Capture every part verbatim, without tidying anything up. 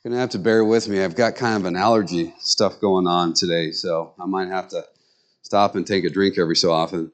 You're going to have to bear with me. I've got kind of an allergy stuff going on today, so I might have to stop and take a drink every so often.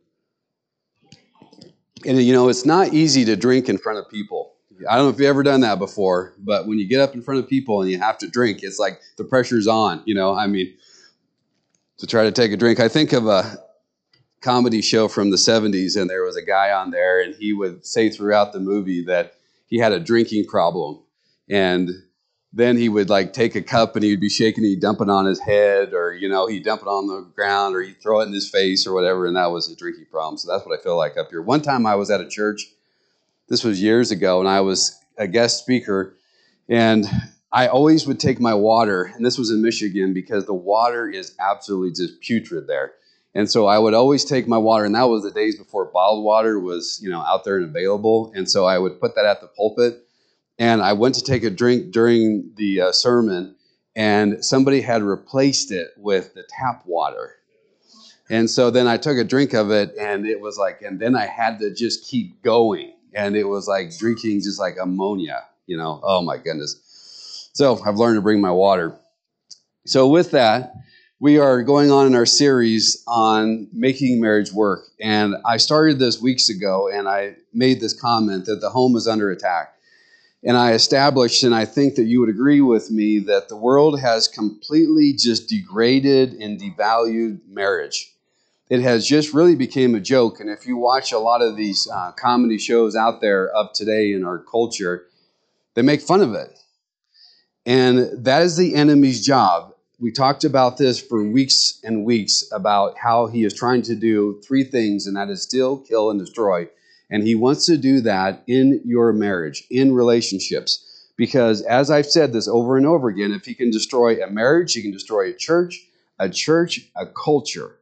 And, you know, it's not easy to drink in front of people. I don't know if you've ever done that before, but when you get up in front of people and you have to drink, it's like the pressure's on, you know, I mean, to try to take a drink. I think of a comedy show from the seventies, and there was a guy on there, and he would say throughout the movie that he had a drinking problem. And then he would like take a cup and he'd be shaking it, he'd dump it on his head, or, you know, he'd dump it on the ground, or he'd throw it in his face or whatever, and that was a drinking problem. So that's what I feel like up here. One time I was at a church, this was years ago, and I was a guest speaker, and I always would take my water, and this was in Michigan, because the water is absolutely just putrid there. And so I would always take my water, and that was the days before bottled water was, you know, out there and available. And so I would put that at the pulpit. And I went to take a drink during the uh, sermon, and somebody had replaced it with the tap water. And so then I took a drink of it, and it was like, and then I had to just keep going. And it was like drinking just like ammonia, you know, oh my goodness. So I've learned to bring my water. So with that, we are going on in our series on making marriage work. And I started this weeks ago, and I made this comment that the home is under attack. And I established, and I think that you would agree with me, that the world has completely just degraded and devalued marriage. It has just really become a joke. And if you watch a lot of these uh, comedy shows out there of today in our culture, they make fun of it. And that is the enemy's job. We talked about this for weeks and weeks about how he is trying to do three things, and that is steal, kill, and destroy. And he wants to do that in your marriage, in relationships. Because as I've said this over and over again, if he can destroy a marriage, he can destroy a church, a church, a culture.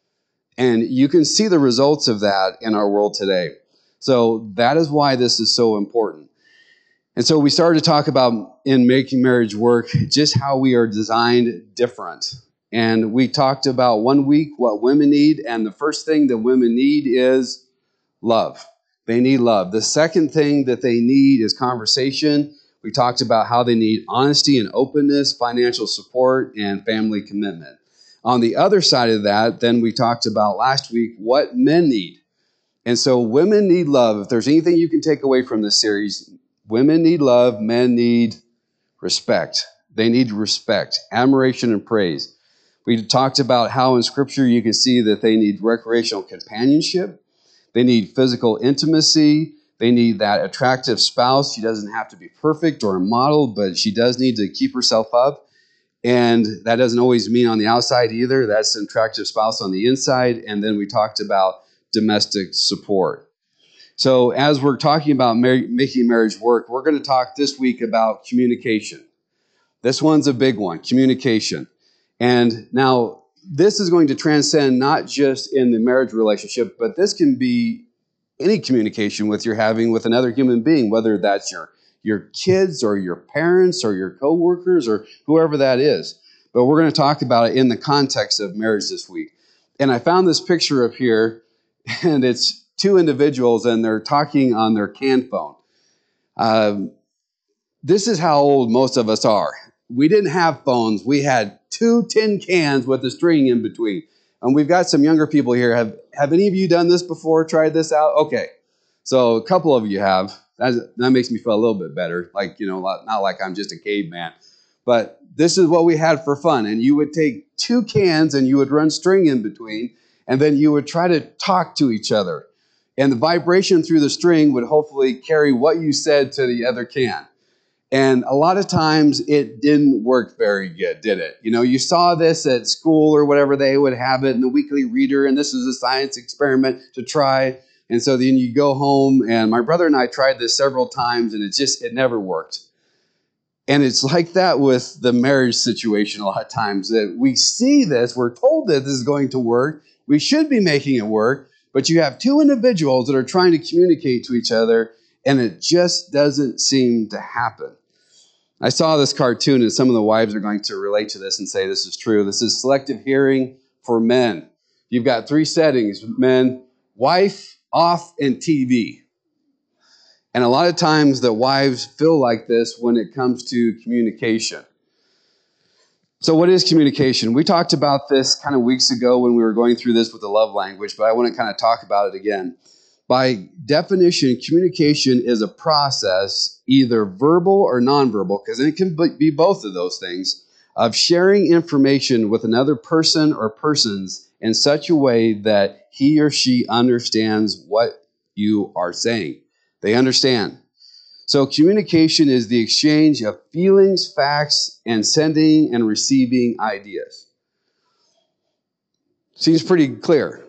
And you can see the results of that in our world today. So that is why this is so important. And so we started to talk about, in making marriage work, just how we are designed different. And we talked about one week what women need. And the first thing that women need is love. They need love. The second thing that they need is conversation. We talked about how they need honesty and openness, financial support, and family commitment. On the other side of that, then we talked about last week what men need. And so women need love. If there's anything you can take away from this series, women need love, men need respect. They need respect, admiration, and praise. We talked about how in Scripture you can see that they need recreational companionship. They need physical intimacy. They need that attractive spouse. She doesn't have to be perfect or a model, but she does need to keep herself up. And that doesn't always mean on the outside either. That's an attractive spouse on the inside. And then we talked about domestic support. So as we're talking about mar- making marriage work, we're going to talk this week about communication. This one's a big one, communication. And now, this is going to transcend not just in the marriage relationship, but this can be any communication with you're having with another human being, whether that's your, your kids or your parents or your coworkers or whoever that is. But we're going to talk about it in the context of marriage this week. And I found this picture up here, and it's two individuals, and they're talking on their can phone. Um, this is how old most of us are. We didn't have phones. We had two tin cans with a string in between. And we've got some younger people here. Have have any of you done this before, tried this out? Okay. So a couple of you have. That, that makes me feel a little bit better. Like, you know, not like I'm just a caveman. But this is what we had for fun. And you would take two cans and you would run string in between. And then you would try to talk to each other. And the vibration through the string would hopefully carry what you said to the other can. And a lot of times it didn't work very good, did it? You know, you saw this at school or whatever, they would have it in the weekly reader, and this is a science experiment to try. And so then you go home, and my brother and I tried this several times, and it just, it never worked. And it's like that with the marriage situation a lot of times, that we see this, we're told that this is going to work, we should be making it work, but you have two individuals that are trying to communicate to each other, and it just doesn't seem to happen. I saw this cartoon, and some of the wives are going to relate to this and say this is true. This is selective hearing for men. You've got three settings: men, wife, off, and T V. And a lot of times the wives feel like this when it comes to communication. So what is communication? We talked about this kind of weeks ago when we were going through this with the love language, but I want to kind of talk about it again. By definition, communication is a process, either verbal or nonverbal, because it can be both of those things, of sharing information with another person or persons in such a way that he or she understands what you are saying. They understand. So communication is the exchange of feelings, facts, and sending and receiving ideas. Seems pretty clear,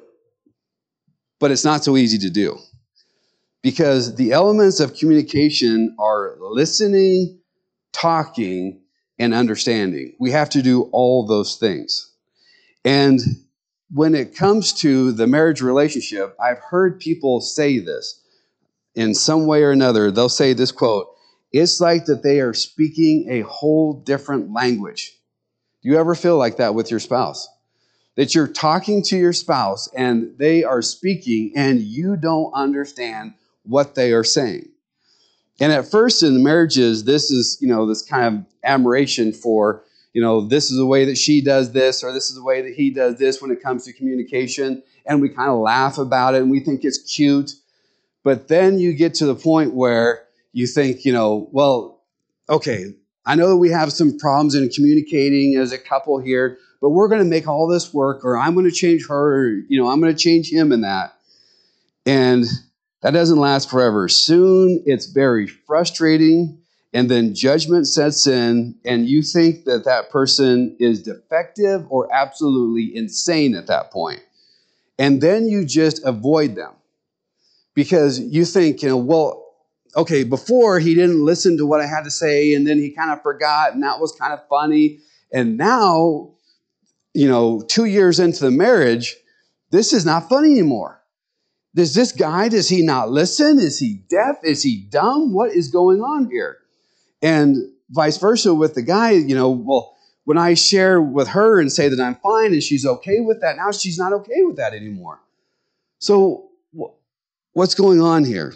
but it's not so easy to do. Because the elements of communication are listening, talking, and understanding. We have to do all those things. And when it comes to the marriage relationship, I've heard people say this. In some way or another, they'll say this quote, "It's like that they are speaking a whole different language." Do you ever feel like that with your spouse? That you're talking to your spouse and they are speaking and you don't understand what they are saying. And at first in the marriages, this is, you know, this kind of admiration for, you know, this is the way that she does this or this is the way that he does this when it comes to communication. And we kind of laugh about it and we think it's cute. But then you get to the point where you think, you know, well, okay, I know that we have some problems in communicating as a couple here, but we're going to make all this work, or I'm going to change her, or, you know, I'm going to change him in that. And that doesn't last forever. Soon it's very frustrating, and then judgment sets in, and you think that that person is defective or absolutely insane at that point. And then you just avoid them. Because you think, you know, well, okay, before he didn't listen to what I had to say, and then he kind of forgot, and that was kind of funny. And now, you know, two years into the marriage, this is not funny anymore. Does this guy, does he not listen? Is he deaf? Is he dumb? What is going on here? And vice versa with the guy, you know, well, when I share with her and say that I'm fine and she's okay with that, now she's not okay with that anymore. So what's going on here?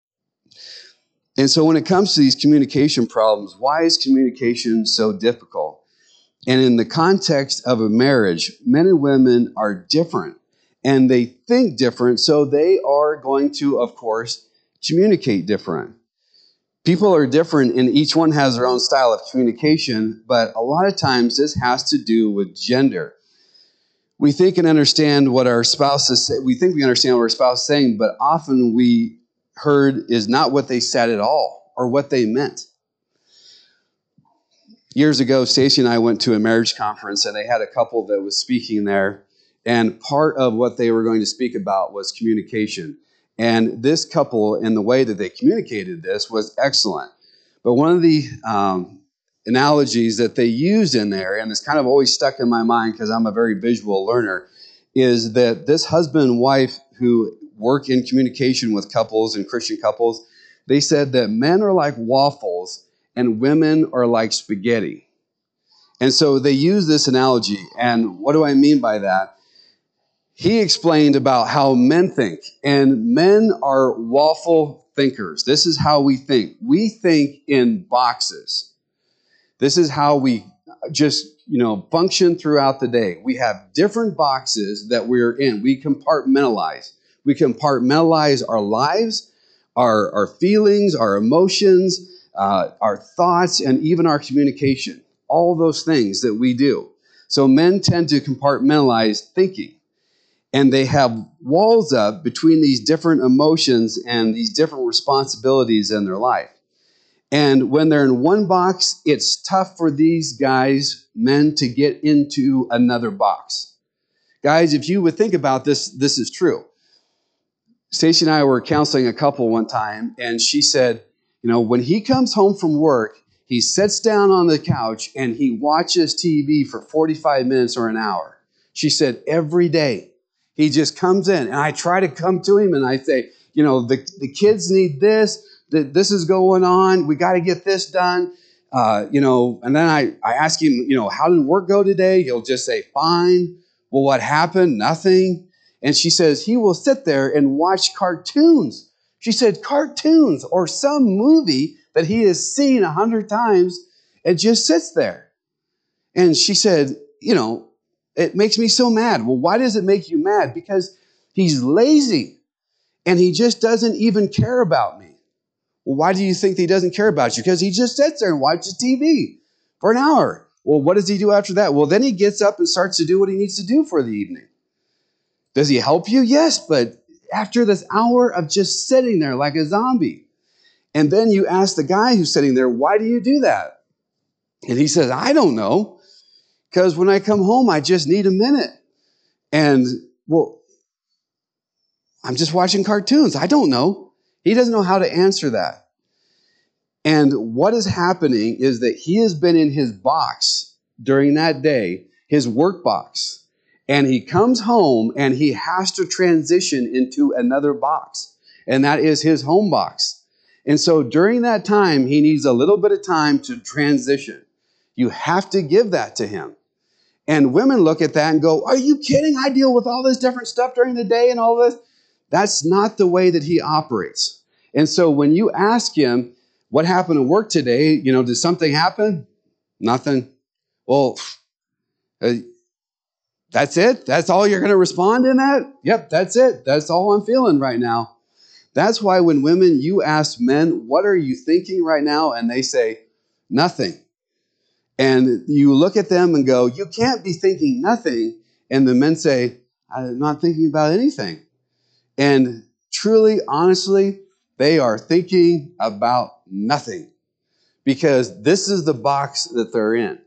And so when it comes to these communication problems, why is communication so difficult? And in the context of a marriage, men and women are different and they think different, so they are going to, of course, communicate different. People are different and each one has their own style of communication, but a lot of times this has to do with gender. We think and understand what our spouse is saying. We think we understand what our spouse is saying, but often we heard is not what they said at all or what they meant. Years ago, Stacy and I went to a marriage conference, and they had a couple that was speaking there, and part of what they were going to speak about was communication. And this couple, in the way that they communicated this, was excellent. But one of the um, analogies that they used in there, and it's kind of always stuck in my mind because I'm a very visual learner, is that this husband and wife who work in communication with couples and Christian couples, they said that men are like waffles and women are like spaghetti. And so they use this analogy. And what do I mean by that? He explained about how men think, and men are waffle thinkers. This is how we think. We think in boxes. This is how we just, you know, function throughout the day. We have different boxes that we're in. We compartmentalize. We compartmentalize our lives, our, our feelings, our emotions, uh, our thoughts, and even our communication. All those things that we do. So men tend to compartmentalize thinking. And they have walls up between these different emotions and these different responsibilities in their life. And when they're in one box, it's tough for these guys, men, to get into another box. Guys, if you would think about this, this is true. Stacy and I were counseling a couple one time, and she said, you know, when he comes home from work, he sits down on the couch and he watches T V for forty-five minutes or an hour. She said, every day. He just comes in, and I try to come to him, and I say, you know, the, the kids need this, the, this is going on, we got to get this done, uh, you know, and then I, I ask him, you know, how did work go today? He'll just say, fine. Well, what happened? Nothing. And she says, he will sit there and watch cartoons. She said, cartoons or some movie that he has seen a hundred times. It just sits there. And she said, you know, it makes me so mad. Well, why does it make you mad? Because he's lazy and he just doesn't even care about me. Well, why do you think he doesn't care about you? Because he just sits there and watches T V for an hour. Well, what does he do after that? Well, then he gets up and starts to do what he needs to do for the evening. Does he help you? Yes, but after this hour of just sitting there like a zombie, and then you ask the guy who's sitting there, why do you do that? And he says, I don't know, because when I come home, I just need a minute. And, well, I'm just watching cartoons. I don't know. He doesn't know how to answer that. And what is happening is that he has been in his box during that day, his work box, and he comes home and he has to transition into another box, and that is his home box. And so during that time, he needs a little bit of time to transition. You have to give that to him. And women look at that and go, are you kidding? I deal with all this different stuff during the day and all this. That's not the way that he operates. And so when you ask him, what happened at work today? You know, did something happen? Nothing. Well, uh, that's it? That's all you're going to respond in that? Yep, that's it. That's all I'm feeling right now. That's why when women, you ask men, what are you thinking right now? And they say, nothing. And you look at them and go, you can't be thinking nothing. And the men say, I'm not thinking about anything. And truly, honestly, they are thinking about nothing, because this is the box that they're in.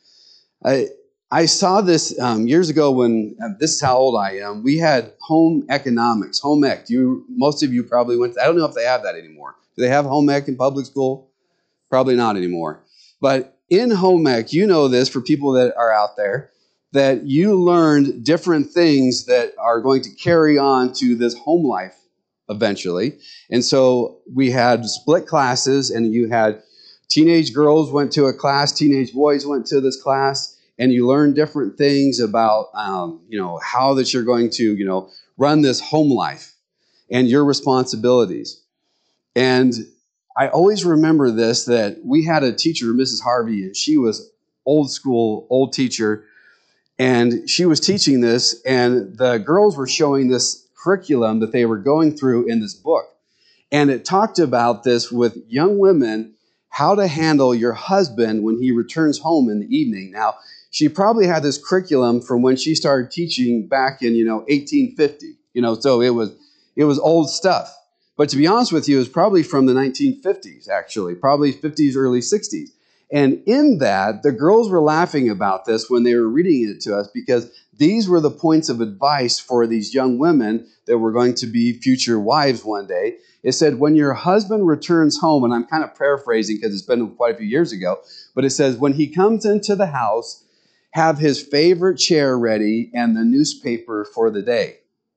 I I saw this um, years ago when, uh, this is how old I am, we had home economics, home ec. You, most of you probably went, I don't know if they have that anymore. Do they have home ec in public school? Probably not anymore. But in home ec, you know this for people that are out there, that you learned different things that are going to carry on to this home life eventually. And so we had split classes, and you had teenage girls went to a class, teenage boys went to this class, and you learn different things about, um, you know, how that you're going to, you know, run this home life and your responsibilities. And I always remember this, that we had a teacher, Missus Harvey, and she was old school, old teacher, and she was teaching this, and the girls were showing this curriculum that they were going through in this book. And it talked about this with young women, how to handle your husband when he returns home in the evening. Now, she probably had this curriculum from when she started teaching back in, you know, eighteen fifty. You know, so it was it was old stuff. But to be honest with you, it was probably from the nineteen fifties, actually, probably fifties, early sixties. And in that, the girls were laughing about this when they were reading it to us, because these were the points of advice for these young women that were going to be future wives one day. It said, when your husband returns home, and I'm kind of paraphrasing because it's been quite a few years ago, but it says, when he comes into the house, have his favorite chair ready and the newspaper for the day.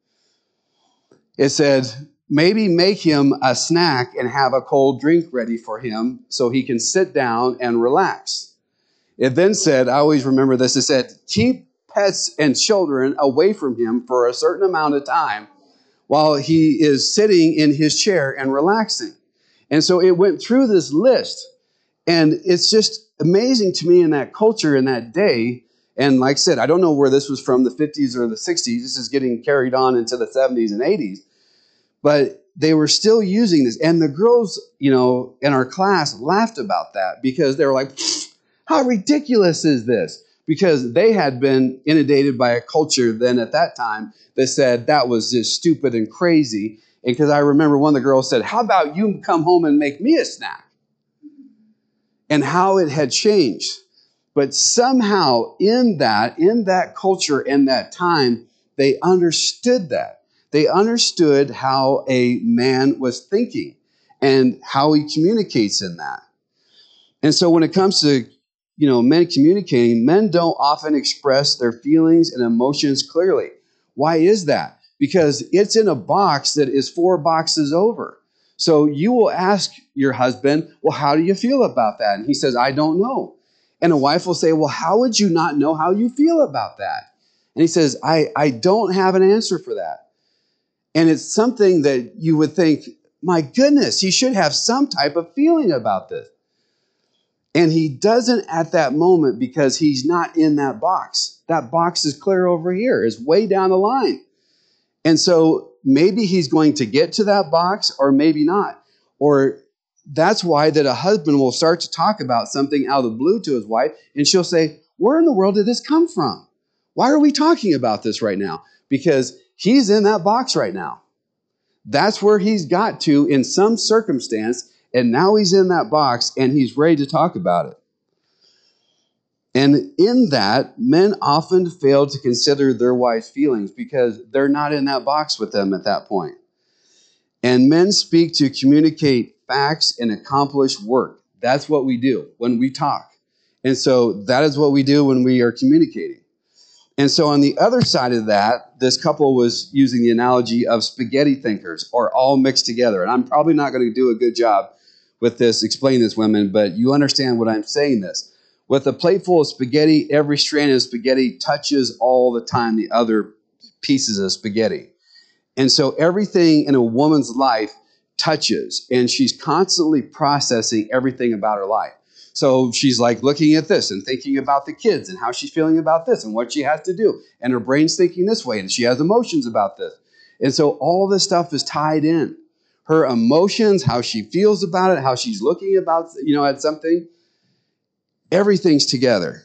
It said, maybe make him a snack and have a cold drink ready for him so he can sit down and relax. It then said, I always remember this, it said, keep pets and children away from him for a certain amount of time while he is sitting in his chair and relaxing. And so it went through this list. And it's just amazing to me in that culture in that day. And like I said, I don't know where this was from, the fifties or the sixties. This is getting carried on into the seventies and eighties. But they were still using this. And the girls, you know, in our class laughed about that, because they were like, how ridiculous is this? Because they had been inundated by a culture then at that time that said that was just stupid and crazy. And because I remember one of the girls said, how about you come home and make me a snack? And how it had changed. But somehow in that, in that culture, in that time, they understood that. They understood how a man was thinking and how he communicates in that. And so when it comes to, you know, men communicating, men don't often express their feelings and emotions clearly. Why is that? Because it's in a box that is four boxes over. So you will ask your husband, well, how do you feel about that? And he says, I don't know. And a wife will say, well, how would you not know how you feel about that? And he says, I, I don't have an answer for that. And it's something that you would think my goodness, he should have some type of feeling about this. And he doesn't at that moment because he's not in that box. That box is clear over here, is way down the line. And so maybe he's going to get to that box or maybe not. Or that's why that a husband will start to talk about something out of the blue to his wife, and she'll say, where in the world did this come from? Why are we talking about this right now? Because he's in that box right now. That's where he's got to in some circumstance, and now he's in that box and he's ready to talk about it. And in that, men often fail to consider their wife's feelings because they're not in that box with them at that point. And men speak to communicate facts and accomplish work. That's what we do when we talk. And so that is what we do when we are communicating. And so on the other side of that, this couple was using the analogy of spaghetti thinkers, or all mixed together. And I'm probably not going to do a good job with this, explaining this, women, but you understand what I'm saying this. With a plate full of spaghetti, every strand of spaghetti touches all the time the other pieces of spaghetti. And so everything in a woman's life touches, and she's constantly processing everything about her life. So she's like looking at this and thinking about the kids and how she's feeling about this and what she has to do. And her brain's thinking this way, and she has emotions about this. And so all this stuff is tied in. Her emotions, how she feels about it, how she's looking about, you know, at something, everything's together.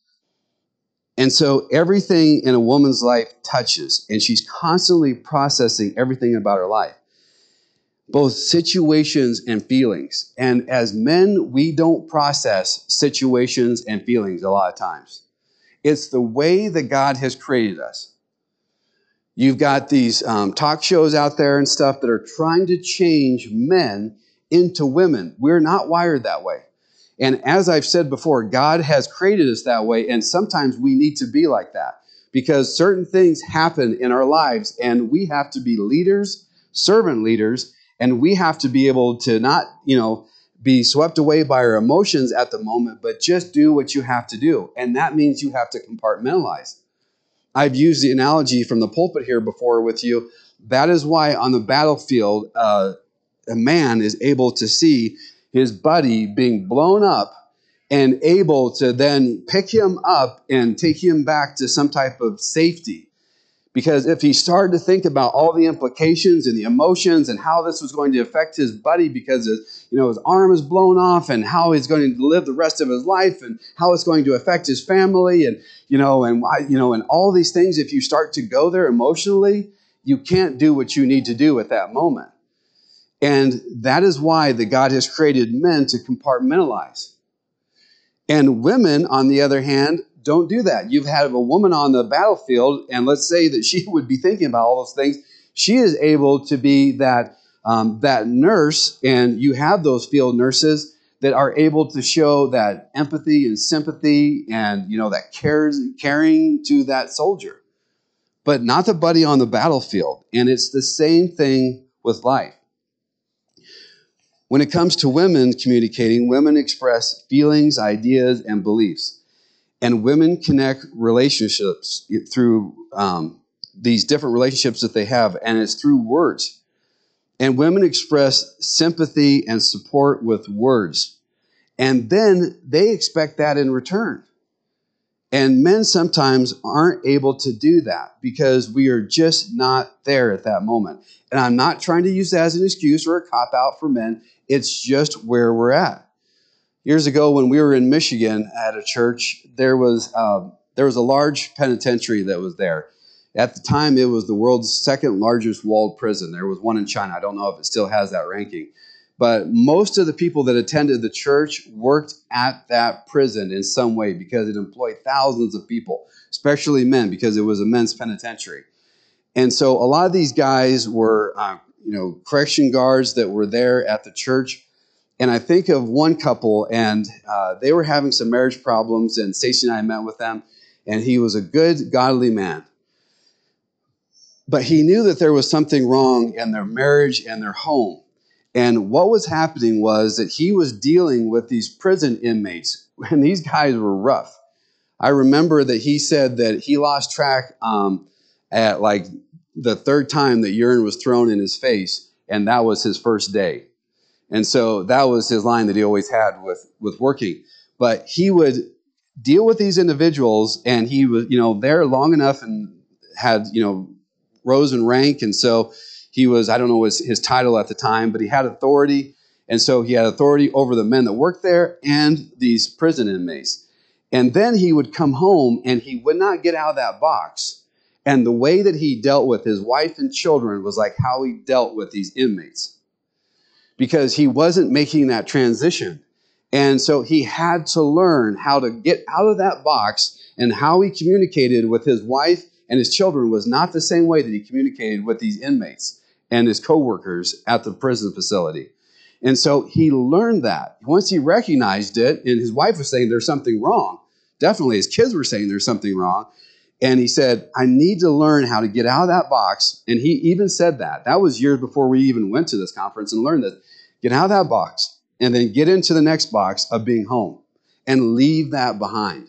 And so everything in a woman's life touches, and she's constantly processing everything about her life, both situations and feelings. And as men, we don't process situations and feelings a lot of times. It's the way that God has created us. You've got these um, talk shows out there and stuff that are trying to change men into women. We're not wired that way. And as I've said before, God has created us that way, and sometimes we need to be like that because certain things happen in our lives, and we have to be leaders, servant leaders, and we have to be able to not, you know, be swept away by our emotions at the moment, but just do what you have to do. And that means you have to compartmentalize. I've used the analogy from the pulpit here before with you. That is why on the battlefield, uh, a man is able to see his buddy being blown up and able to then pick him up and take him back to some type of safety. Because if he started to think about all the implications and the emotions and how this was going to affect his buddy because his, you know, his arm is blown off and how he's going to live the rest of his life and how it's going to affect his family and, you know, and, you know, and all these things, if you start to go there emotionally, you can't do what you need to do at that moment. And that is why that God has created men to compartmentalize. And women, on the other hand, don't do that. You've had a woman on the battlefield, and let's say that she would be thinking about all those things. She is able to be that um, that nurse, and you have those field nurses that are able to show that empathy and sympathy and, you know, that cares, caring to that soldier, but not the buddy on the battlefield. And it's the same thing with life. When it comes to women communicating, women express feelings, ideas, and beliefs. And women connect relationships through um, these different relationships that they have, and it's through words. And women express sympathy and support with words. And then they expect that in return. And men sometimes aren't able to do that because we are just not there at that moment. And I'm not trying to use that as an excuse or a cop-out for men. It's just where we're at. Years ago, when we were in Michigan at a church, there was um, there was a large penitentiary that was there. At the time, it was the world's second largest walled prison. There was one in China. I don't know if it still has that ranking. But most of the people that attended the church worked at that prison in some way because it employed thousands of people, especially men, because it was a men's penitentiary. And so a lot of these guys were, uh, you know, correction guards that were there at the church. And I think of one couple, and uh, they were having some marriage problems, and Stacey and I met with them, and he was a good, godly man. But he knew that there was something wrong in their marriage and their home. And what was happening was that he was dealing with these prison inmates, and these guys were rough. I remember that he said that he lost track um, at like the third time that urine was thrown in his face, and that was his first day. And so that was his line that he always had with, with working. But he would deal with these individuals, and he was, you know, there long enough and had, you know, rose in rank. And so he was, I don't know his, his title at the time, but he had authority. And so he had authority over the men that worked there and these prison inmates. And then he would come home and he would not get out of that box. And the way that he dealt with his wife and children was like how he dealt with these inmates, because he wasn't making that transition. And so he had to learn how to get out of that box, and how he communicated with his wife and his children was not the same way that he communicated with these inmates and his coworkers at the prison facility. And so he learned that. Once he recognized it, and his wife was saying there's something wrong, definitely his kids were saying there's something wrong, and he said, I need to learn how to get out of that box. And he even said that. That was years before we even went to this conference and learned that. Get out of that box and then get into the next box of being home and leave that behind.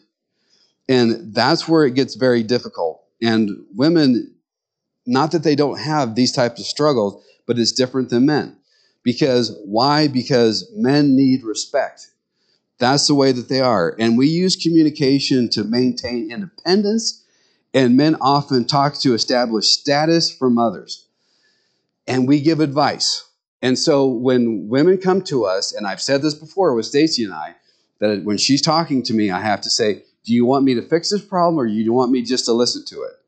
And that's where it gets very difficult. And women, not that they don't have these types of struggles, but it's different than men. Because why? Because men need respect. That's the way that they are. And we use communication to maintain independence, and men often talk to establish status from others. And we give advice. And so when women come to us, and I've said this before with Stacy and I, that when she's talking to me, I have to say, do you want me to fix this problem, or do you want me just to listen to it?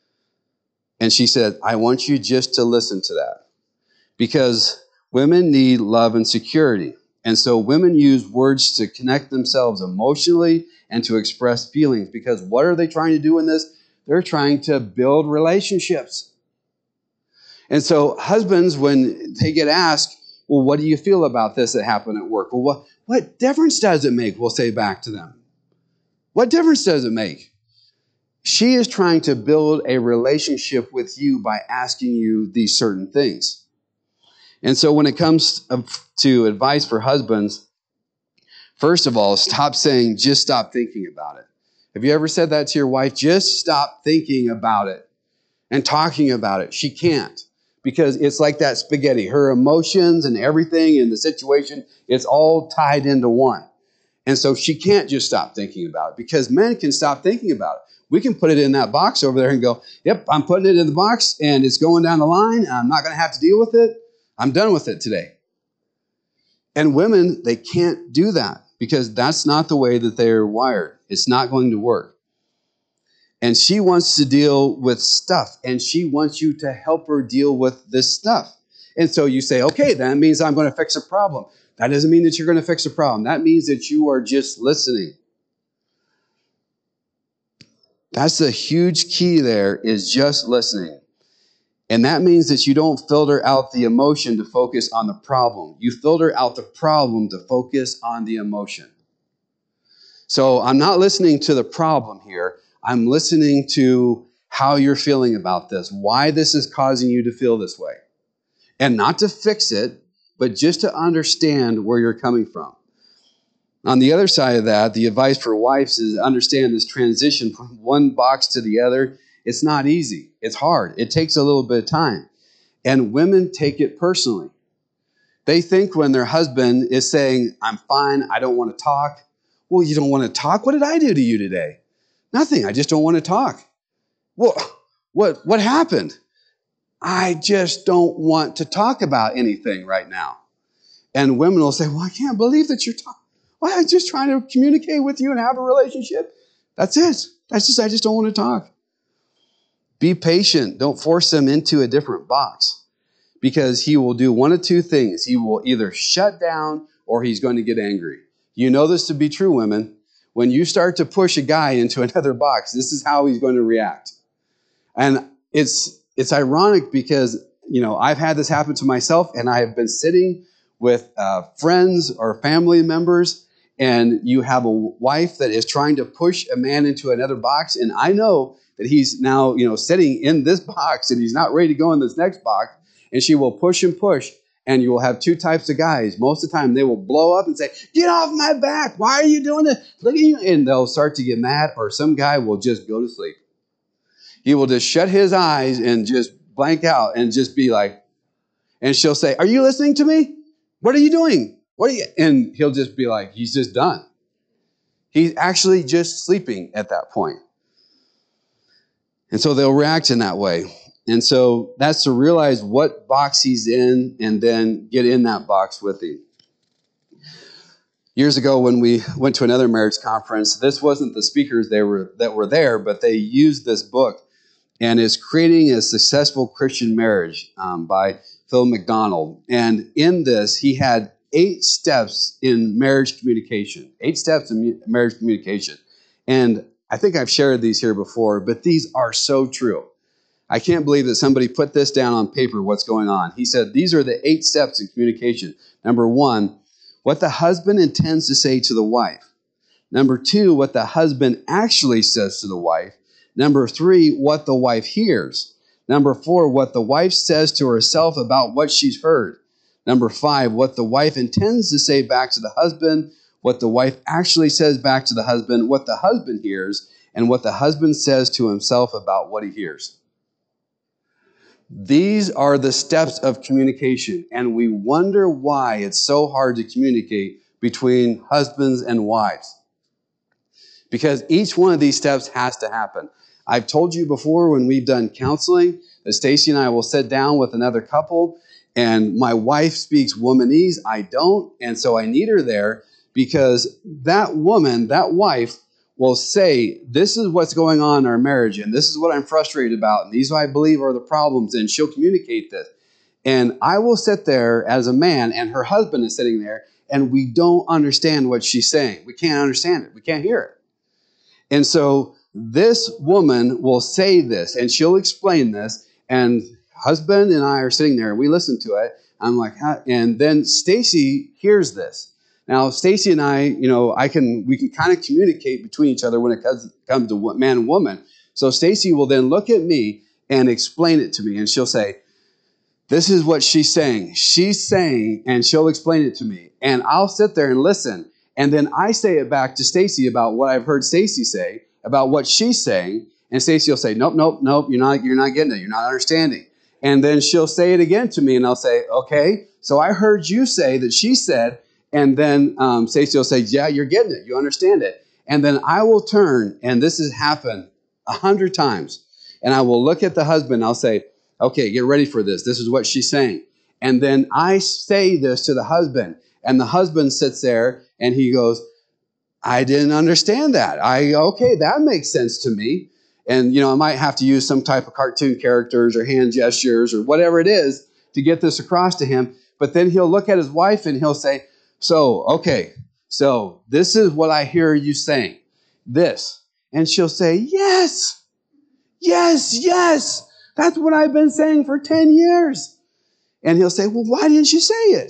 And she said, I want you just to listen to that. Because women need love and security. And so women use words to connect themselves emotionally and to express feelings. Because what are they trying to do in this? They're trying to build relationships. And so husbands, when they get asked, well, what do you feel about this that happened at work? Well, what, what difference does it make? We'll say back to them. What difference does it make? She is trying to build a relationship with you by asking you these certain things. And so when it comes to advice for husbands, first of all, stop saying, just stop thinking about it. Have you ever said that to your wife? Just stop thinking about it and talking about it. She can't, because it's like that spaghetti. Her emotions and everything in the situation, it's all tied into one. And so she can't just stop thinking about it, because men can stop thinking about it. We can put it in that box over there and go, yep, I'm putting it in the box and it's going down the line. And I'm not going to have to deal with it. I'm done with it today. And women, they can't do that, because that's not the way that they're wired. It's not going to work. And she wants to deal with stuff, and she wants you to help her deal with this stuff. And so you say, okay, that means I'm going to fix a problem. That doesn't mean that you're going to fix a problem. That means that you are just listening. That's the huge key there, is just listening. And that means that you don't filter out the emotion to focus on the problem. You filter out the problem to focus on the emotion. So I'm not listening to the problem here. I'm listening to how you're feeling about this, why this is causing you to feel this way. And not to fix it, but just to understand where you're coming from. On the other side of that, the advice for wives is understand this transition from one box to the other. It's not easy. It's hard. It takes a little bit of time. And women take it personally. They think when their husband is saying, I'm fine, I don't want to talk. Well, you don't want to talk? What did I do to you today? Nothing. I just don't want to talk. Well, what, what happened? I just don't want to talk about anything right now. And women will say, well, I can't believe that you're talking. Well, I'm just trying to communicate with you and have a relationship. That's it. That's just, I just don't want to talk. Be patient. Don't force them into a different box, because he will do one of two things. He will either shut down or he's going to get angry. You know this to be true, women. When you start to push a guy into another box, this is how he's going to react. And it's it's ironic because, you know, I've had this happen to myself, and I have been sitting with uh, friends or family members, and you have a wife that is trying to push a man into another box, and I know that he's now, you know, sitting in this box and he's not ready to go in this next box, and she will push and push, and you will have two types of guys. Most of the time they will blow up and say, get off my back, why are you doing this? Look at you. And they'll start to get mad, or some guy will just go to sleep. He will just shut his eyes and just blank out and just be like, And she'll say, are you listening to me? What are you doing? What are you? And he'll just be like, he's just done. He's actually just sleeping at that point. And so they'll react in that way. And so that's to realize what box he's in and then get in that box with him. Years ago when we went to another marriage conference, this wasn't the speakers they were that were there, but they used this book, and it's Creating a Successful Christian Marriage um, by Phil McDonald. And in this, he had eight steps in marriage communication, eight steps in marriage communication. And I think I've shared these here before, but these are so true. I can't believe that somebody put this down on paper, what's going on. He said, these are the eight steps in communication. Number one, what the husband intends to say to the wife. Number two, what the husband actually says to the wife. Number three, what the wife hears. Number four, what the wife says to herself about what she's heard. Number five, what the wife intends to say back to the husband, what the wife actually says back to the husband, what the husband hears, and what the husband says to himself about what he hears. These are the steps of communication, and we wonder why it's so hard to communicate between husbands and wives. Because each one of these steps has to happen. I've told you before when we've done counseling that Stacy and I will sit down with another couple, and my wife speaks womanese, I don't, and so I need her there because that woman, that wife, will say, this is what's going on in our marriage, and this is what I'm frustrated about, and these I believe are the problems, and she'll communicate this. And I will sit there as a man, and her husband is sitting there, and we don't understand what she's saying. We can't understand it. We can't hear it. And so this woman will say this, and she'll explain this, and husband and I are sitting there, and we listen to it. I'm like, huh? And then Stacy hears this. Now, Stacy and I, you know, I can we can kind of communicate between each other when it comes, comes to man and woman. So Stacy will then look at me and explain it to me, and she'll say, this is what she's saying. She's saying, and she'll explain it to me. And I'll sit there and listen, and then I say it back to Stacy about what I've heard Stacy say, about what she's saying, and Stacy will say, nope, nope, nope, you're not, you're not getting it. You're not understanding. And then she'll say it again to me, and I'll say, okay, so I heard you say that she said. And then um, Stacey will say, yeah, you're getting it. You understand it. And then I will turn, and this has happened a hundred times. And I will look at the husband. I'll say, okay, get ready for this. This is what she's saying. And then I say this to the husband. And the husband sits there, and he goes, I didn't understand that. I okay, that makes sense to me. And, you know, I might have to use some type of cartoon characters or hand gestures or whatever it is to get this across to him. But then he'll look at his wife, and he'll say, So, okay, so this is what I hear you saying, this. And she'll say, yes, yes, yes, that's what I've been saying for ten years. And he'll say, well, why didn't you say it?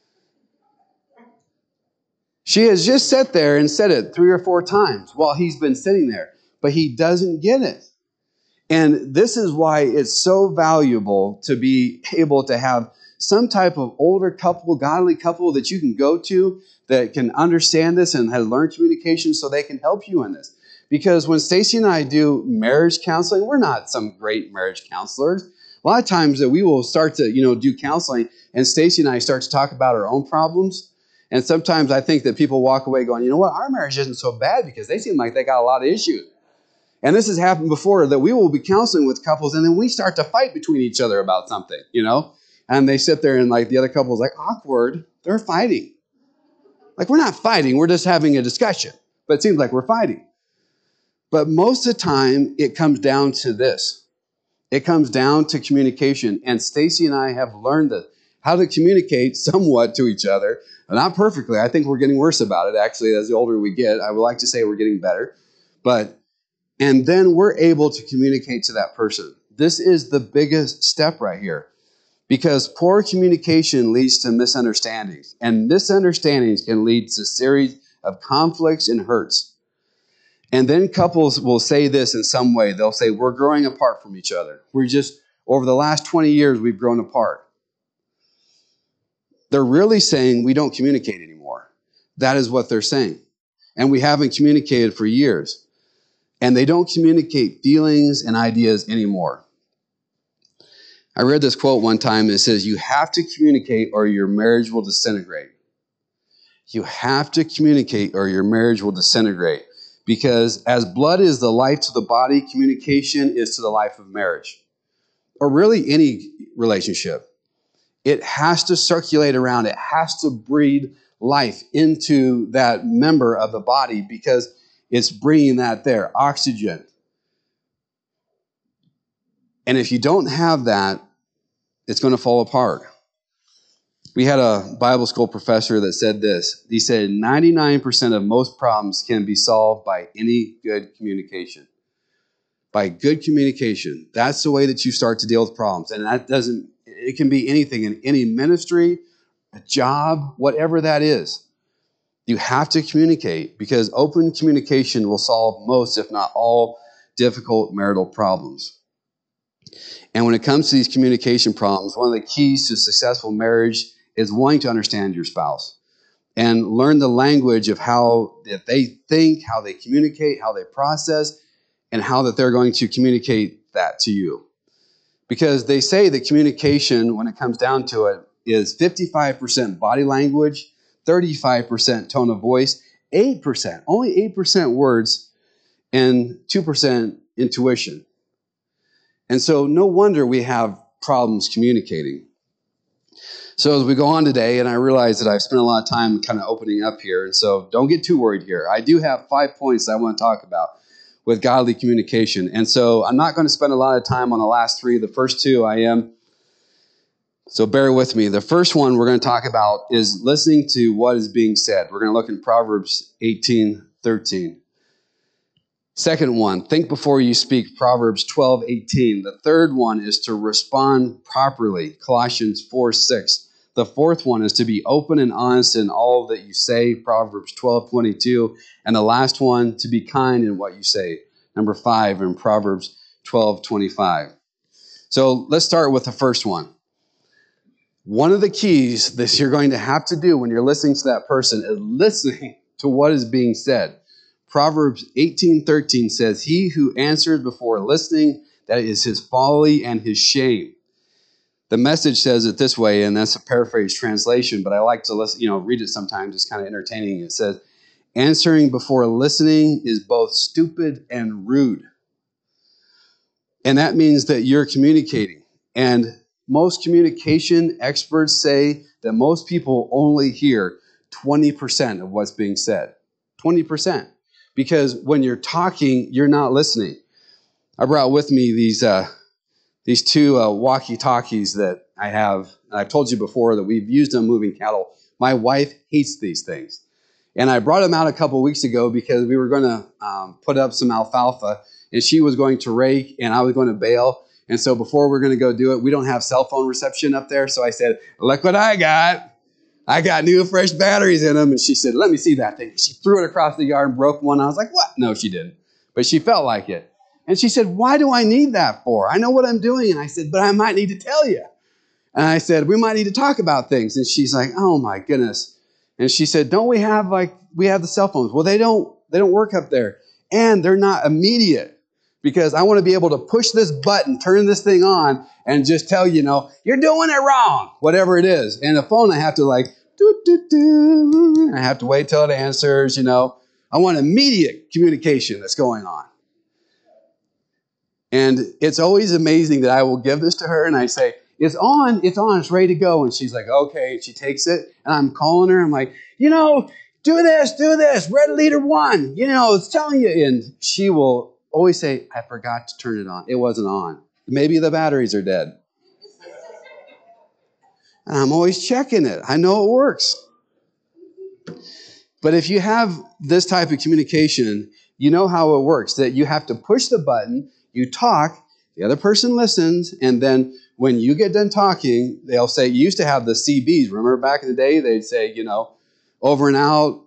She has just sat there and said it three or four times while he's been sitting there, but he doesn't get it. And this is why it's so valuable to be able to have some type of older couple, godly couple that you can go to that can understand this and has learned communication so they can help you in this. Because when Stacy and I do marriage counseling, we're not some great marriage counselors. A lot of times that we will start to, you know, do counseling, and Stacy and I start to talk about our own problems. And sometimes I think that people walk away going, you know what, our marriage isn't so bad because they seem like they got a lot of issues. And this has happened before, that we will be counseling with couples, and then we start to fight between each other about something, you know. And they sit there and like the other couple's like, awkward, they're fighting. Like, we're not fighting, we're just having a discussion. But it seems like we're fighting. But most of the time, it comes down to this. It comes down to communication. And Stacy and I have learned that how to communicate somewhat to each other. Not perfectly. I think we're getting worse about it, actually, as the older we get. I would like to say we're getting better. But, and then we're able to communicate to that person. This is the biggest step right here. Because poor communication leads to misunderstandings. And misunderstandings can lead to a series of conflicts and hurts. And then couples will say this in some way. They'll say, we're growing apart from each other. We're just, over the last twenty years, we've grown apart. They're really saying we don't communicate anymore. That is what they're saying. And we haven't communicated for years. And they don't communicate feelings and ideas anymore. I read this quote one time. It says, you have to communicate or your marriage will disintegrate. You have to communicate or your marriage will disintegrate. Because as blood is the life to the body, communication is to the life of marriage. Or really any relationship. It has to circulate around. It has to breathe life into that member of the body because it's bringing that there, oxygen. And if you don't have that, it's going to fall apart. We had a Bible school professor that said this. He said ninety-nine percent of most problems can be solved by any good communication. By good communication. That's the way that you start to deal with problems. And that doesn't, it can be anything in any ministry, a job, whatever that is. You have to communicate because open communication will solve most, if not all, difficult marital problems. And when it comes to these communication problems, one of the keys to successful marriage is wanting to understand your spouse and learn the language of how that they think, how they communicate, how they process, and how that they're going to communicate that to you. Because they say that communication, when it comes down to it, is fifty-five percent body language, thirty-five percent tone of voice, eight percent, only eight percent words, and two percent intuition. And so no wonder we have problems communicating. So as we go on today, and I realize that I've spent a lot of time kind of opening up here, and so don't get too worried here. I do have five points that I want to talk about with godly communication. And so I'm not going to spend a lot of time on the last three. The first two I am. So bear with me. The first one we're going to talk about is listening to what is being said. We're going to look in Proverbs eighteen thirteen. Second one, think before you speak, Proverbs twelve eighteen. The third one is to respond properly, Colossians four six. The fourth one is to be open and honest in all that you say, Proverbs twelve twenty-two. And the last one, to be kind in what you say, number five in Proverbs twelve twenty-five. So let's start with the first one. One of the keys that you're going to have to do when you're listening to that person is listening to what is being said. Proverbs eighteen thirteen says, he who answers before listening, that is his folly and his shame. The Message says it this way, and that's a paraphrase translation, but I like to listen, you know, read it sometimes. It's kind of entertaining. It says, answering before listening is both stupid and rude. And that means that you're communicating. And most communication experts say that most people only hear twenty percent of what's being said. twenty percent. Because when you're talking, you're not listening. I brought with me these uh, these two uh, walkie-talkies that I have. And I've told you before that we've used them moving cattle. My wife hates these things. And I brought them out a couple weeks ago because we were going to um, put up some alfalfa. And she was going to rake and I was going to bale. And so before we're going to go do it, we don't have cell phone reception up there. So I said, look what I got. I got new fresh batteries in them. And she said, let me see that thing. She threw it across the yard and broke one. I was like, what? No, she didn't. But she felt like it. And she said, why do I need that for? I know what I'm doing. And I said, but I might need to tell you. And I said, we might need to talk about things. And she's like, oh my goodness. And she said, don't we have like, we have the cell phones. Well, they don't, they don't work up there. And they're not immediate. Because I want to be able to push this button, turn this thing on, and just tell you, you know, you're doing it wrong, whatever it is. And the phone, I have to like, do, do, do. I have to wait till it answers, you know. I want immediate communication that's going on. And it's always amazing that I will give this to her, and I say, it's on, it's on, it's ready to go. And she's like, okay. And she takes it, and I'm calling her. I'm like, you know, do this, do this. Red leader one, you know, it's telling you. And she will always say, I forgot to turn it on. It wasn't on. Maybe the batteries are dead. And I'm always checking it. I know it works. But if you have this type of communication, you know how it works, that you have to push the button, you talk, the other person listens, and then when you get done talking, they'll say, you used to have the C Bs. Remember back in the day, they'd say, you know, over and out.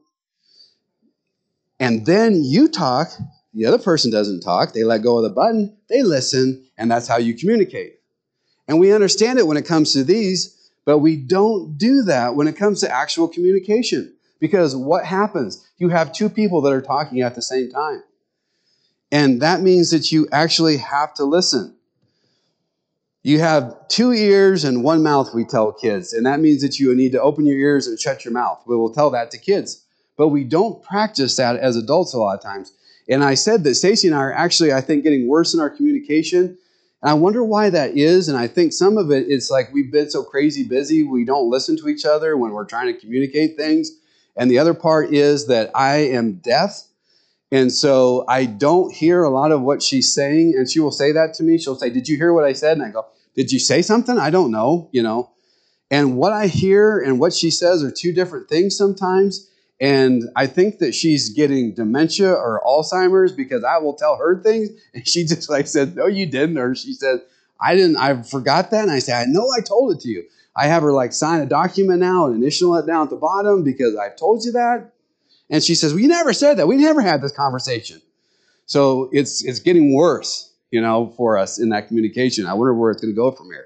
And then you talk. The other person doesn't talk. They let go of the button. They listen. And that's how you communicate. And we understand it when it comes to these, but we don't do that when it comes to actual communication. Because what happens? You have two people that are talking at the same time. And that means that you actually have to listen. You have two ears and one mouth, we tell kids, and that means that you need to open your ears and shut your mouth. We will tell that to kids, but we don't practice that as adults a lot of times. And I said that Stacy and I are actually, I think, getting worse in our communication. And I wonder why that is. And I think some of it is like we've been so crazy busy, we don't listen to each other when we're trying to communicate things. And the other part is that I am deaf. And so I don't hear a lot of what she's saying. And she will say that to me. She'll say, did you hear what I said? And I go, did you say something? I don't know, you know. And what I hear and what she says are two different things sometimes. And I think that she's getting dementia or Alzheimer's because I will tell her things. And she just like said, no, you didn't. Or she said, I didn't, I forgot that. And I said, I know I told it to you. I have her like sign a document now and initial it down at the bottom because I've told you that. And she says, well, you never said that. We never had this conversation. So it's it's getting worse, you know, for us in that communication. I wonder where it's going to go from here.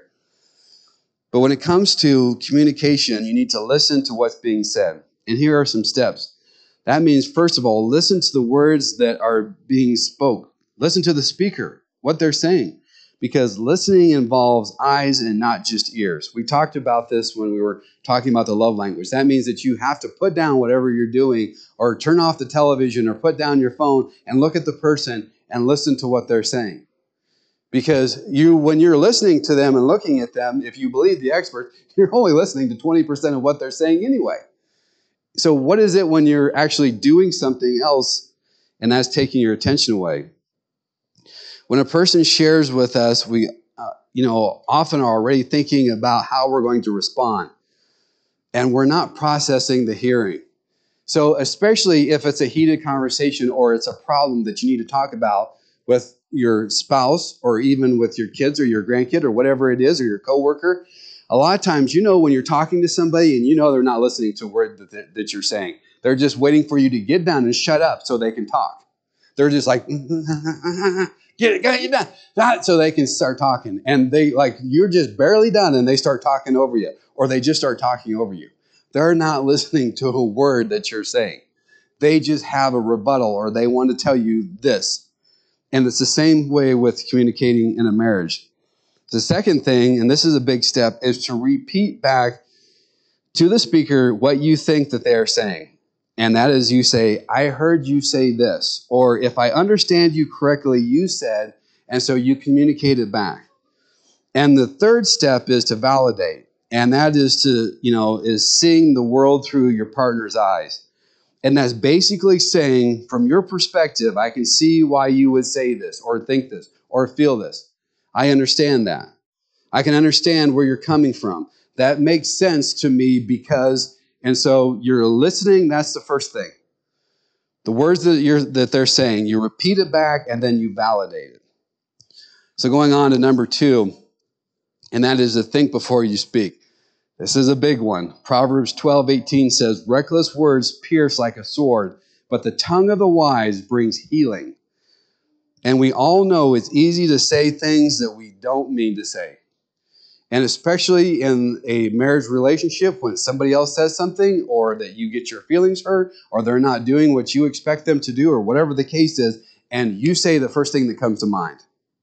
But when it comes to communication, you need to listen to what's being said. And here are some steps. That means, first of all, listen to the words that are being spoke. Listen to the speaker, what they're saying. Because listening involves eyes and not just ears. We talked about this when we were talking about the love language. That means that you have to put down whatever you're doing or turn off the television or put down your phone and look at the person and listen to what they're saying. Because you, when you're listening to them and looking at them, if you believe the expert, you're only listening to twenty percent of what they're saying anyway. So what is it when you're actually doing something else and that's taking your attention away? When a person shares with us, we uh, you know, often are already thinking about how we're going to respond. And we're not processing the hearing. So especially if it's a heated conversation or it's a problem that you need to talk about with your spouse or even with your kids or your grandkid or whatever it is or your coworker, a lot of times, you know, when you're talking to somebody and you know they're not listening to a word that, that you're saying. They're just waiting for you to get done and shut up so they can talk. They're just like, get it, get it done, so they can start talking. And they like, you're just barely done and they start talking over you, or they just start talking over you. They're not listening to a word that you're saying. They just have a rebuttal or they want to tell you this. And it's the same way with communicating in a marriage. The second thing, and this is a big step, is to repeat back to the speaker what you think that they are saying. And that is you say, I heard you say this. Or if I understand you correctly, you said, and so you communicate it back. And the third step is to validate. And that is to, you know, is seeing the world through your partner's eyes. And that's basically saying, from your perspective, I can see why you would say this or think this or feel this. I understand that. I can understand where you're coming from. That makes sense to me because, and so you're listening, that's the first thing. The words that you're that they're saying, you repeat it back and then you validate it. So going on to number two, and that is to think before you speak. This is a big one. Proverbs twelve eighteen says, reckless words pierce like a sword, but the tongue of the wise brings healing. And we all know it's easy to say things that we don't mean to say. And especially in a marriage relationship, when somebody else says something or that you get your feelings hurt or they're not doing what you expect them to do or whatever the case is, and you say the first thing that comes to mind.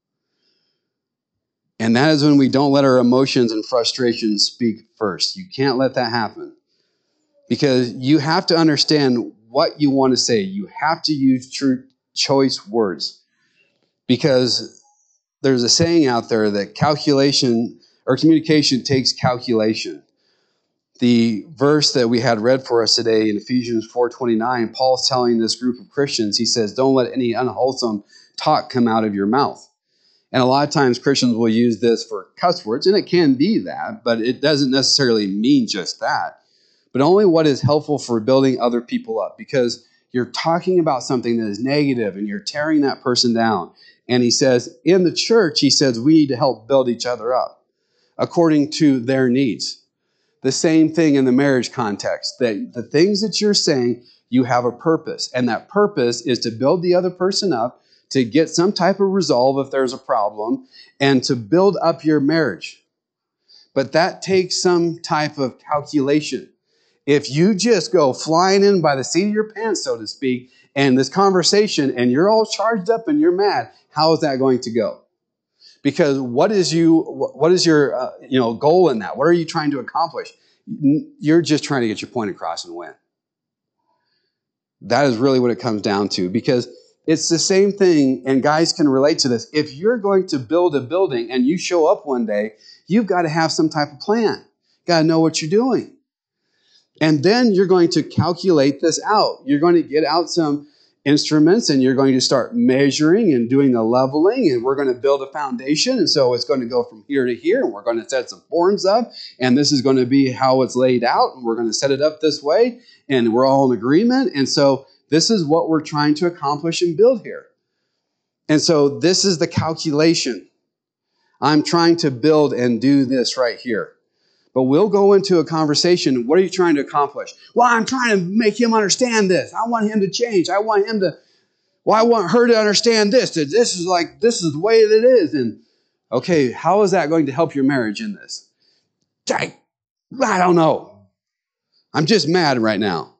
And that is when we don't let our emotions and frustrations speak first. You can't let that happen. Because you have to understand what you want to say. You have to use true choice words. Because there's a saying out there that calculation or communication takes calculation. The verse that we had read for us today in Ephesians four twenty-nine, Paul's telling this group of Christians, he says, don't let any unwholesome talk come out of your mouth. And a lot of times Christians will use this for cuss words, and it can be that, but it doesn't necessarily mean just that. But only what is helpful for building other people up, because you're talking about something that is negative and you're tearing that person down. And he says, in the church, he says, we need to help build each other up according to their needs. The same thing in the marriage context, that the things that you're saying, you have a purpose. And that purpose is to build the other person up, to get some type of resolve if there's a problem, and to build up your marriage. But that takes some type of calculation. If you just go flying in by the seat of your pants, so to speak, and this conversation, and you're all charged up and you're mad, how is that going to go? Because what is you what is your uh, you know goal in that? What are you trying to accomplish? You're just trying to get your point across and win. That is really what it comes down to, because it's the same thing, and guys can relate to this. If you're going to build a building and you show up one day, you've got to have some type of plan. You got to know what you're doing. And then you're going to calculate this out. You're going to get out some instruments and you're going to start measuring and doing the leveling, and we're going to build a foundation. And so it's going to go from here to here, and we're going to set some forms up, and this is going to be how it's laid out, and we're going to set it up this way, and we're all in agreement. And so this is what we're trying to accomplish and build here. And so this is the calculation. I'm trying to build and do this right here. But we'll go into a conversation. What are you trying to accomplish? Well, I'm trying to make him understand this. I want him to change. I want him to, well, I want her to understand this. That this is like, this is the way that it is. And okay, how is that going to help your marriage in this? I, I don't know. I'm just mad right now.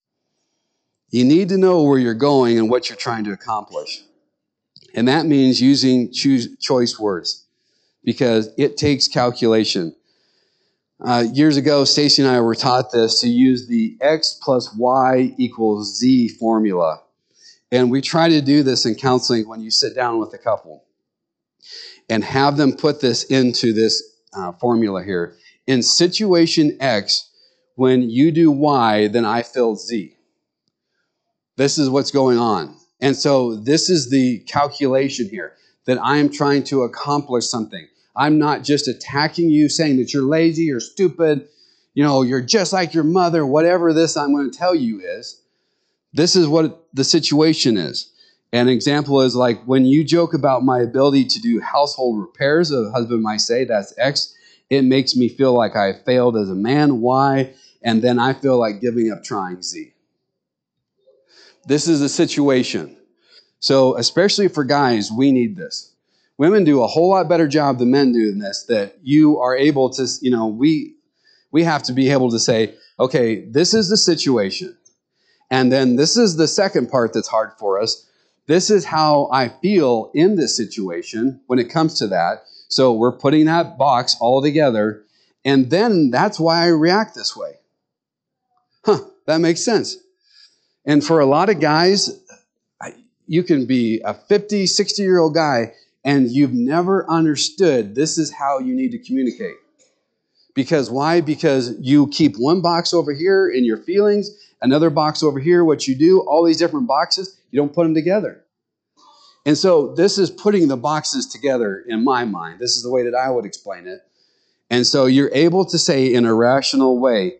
You need to know where you're going and what you're trying to accomplish. And that means using choose, choice words, because it takes calculation. Uh, years ago, Stacy and I were taught this, to use the X plus Y equals Z formula. And we try to do this in counseling when you sit down with a couple and have them put this into this uh, formula here. In situation X, when you do Y, then I feel Z. This is what's going on. And so this is the calculation here, that I am trying to accomplish something. I'm not just attacking you, saying that you're lazy or stupid, you know, you're just like your mother, whatever this I'm going to tell you is. This is what the situation is. An example is like when you joke about my ability to do household repairs, a husband might say, that's X. It makes me feel like I failed as a man, Y, and then I feel like giving up trying, Z. This is the situation. So especially for guys, we need this. Women do a whole lot better job than men do in this, that you are able to, you know, we we have to be able to say, okay, this is the situation. And then this is the second part that's hard for us. This is how I feel in this situation when it comes to that. So we're putting that box all together. And then that's why I react this way. Huh, that makes sense. And for a lot of guys, you can be a fifty, sixty-year-old guy, and you've never understood this is how you need to communicate. Because why? Because you keep one box over here in your feelings, another box over here, what you do, all these different boxes, you don't put them together. And so this is putting the boxes together in my mind. This is the way that I would explain it. And so you're able to say in a rational way,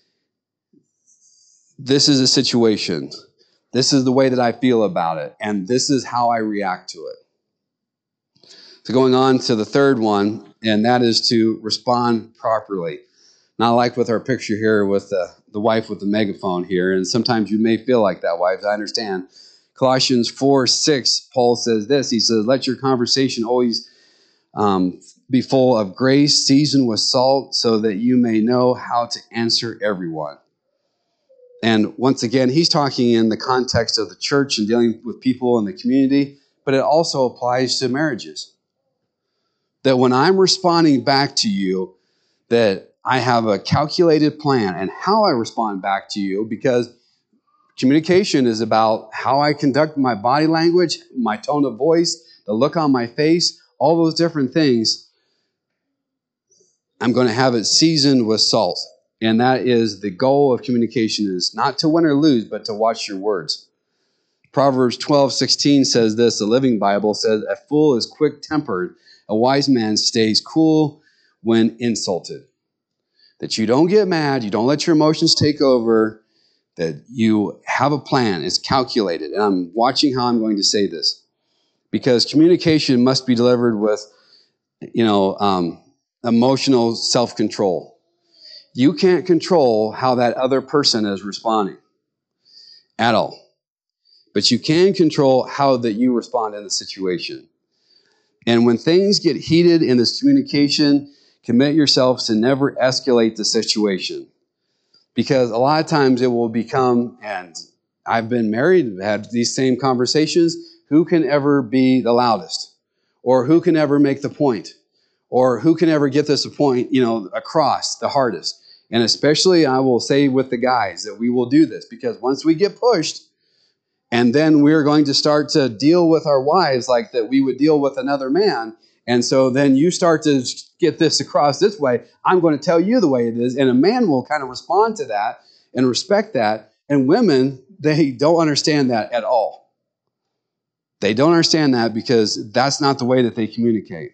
this is a situation. This is the way that I feel about it. And this is how I react to it. So going on to the third one, and that is to respond properly. Not like with our picture here with the, the wife with the megaphone here, and sometimes you may feel like that, wives, I understand. Colossians four six, Paul says this, he says, let your conversation always um, be full of grace, seasoned with salt, so that you may know how to answer everyone. And once again, he's talking in the context of the church and dealing with people in the community, but it also applies to marriages. That when I'm responding back to you, that I have a calculated plan and how I respond back to you, because communication is about how I conduct my body language, my tone of voice, the look on my face, all those different things. I'm going to have it seasoned with salt. And that is the goal of communication, is not to win or lose, but to watch your words. Proverbs twelve sixteen says this, the Living Bible says, a fool is quick-tempered, a wise man stays cool when insulted. That you don't get mad, you don't let your emotions take over, that you have a plan, it's calculated. And I'm watching how I'm going to say this. Because communication must be delivered with, you know, um, emotional self-control. You can't control how that other person is responding at all. But you can control how that you respond in the situation. And when things get heated in this communication, commit yourself to never escalate the situation. Because a lot of times it will become, and I've been married, had these same conversations, who can ever be the loudest? or who can ever make the point, or who can ever get this point, you know, across the hardest. And especially, I will say with the guys that we will do this, because once we get pushed, and then we're going to start to deal with our wives like that we would deal with another man. And so then you start to get this across this way. I'm going to tell you the way it is. And a man will kind of respond to that and respect that. And women, they don't understand that at all. They don't understand that because that's not the way that they communicate.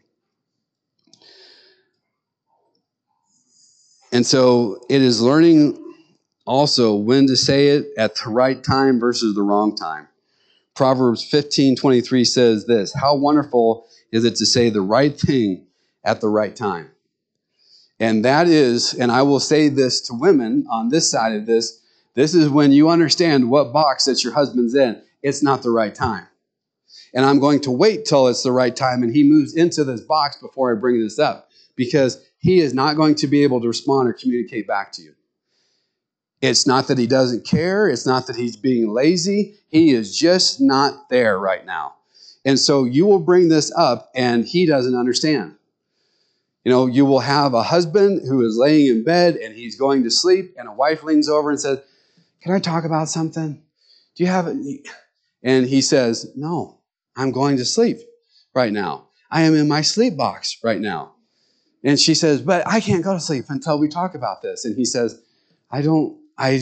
And so it is learning also when to say it at the right time versus the wrong time. Proverbs fifteen twenty-three says this, how wonderful is it to say the right thing at the right time? And that is, and I will say this to women on this side of this, this is when you understand what box that your husband's in. It's not the right time. And I'm going to wait till it's the right time and he moves into this box before I bring this up, because he is not going to be able to respond or communicate back to you. It's not that he doesn't care. It's not that he's being lazy. He is just not there right now. And so you will bring this up and he doesn't understand. You know, you will have a husband who is laying in bed and he's going to sleep, and a wife leans over and says, can I talk about something? Do you have it? And he says, no, I'm going to sleep right now. I am in my sleep box right now. And she says, but I can't go to sleep until we talk about this. And he says, I don't, I,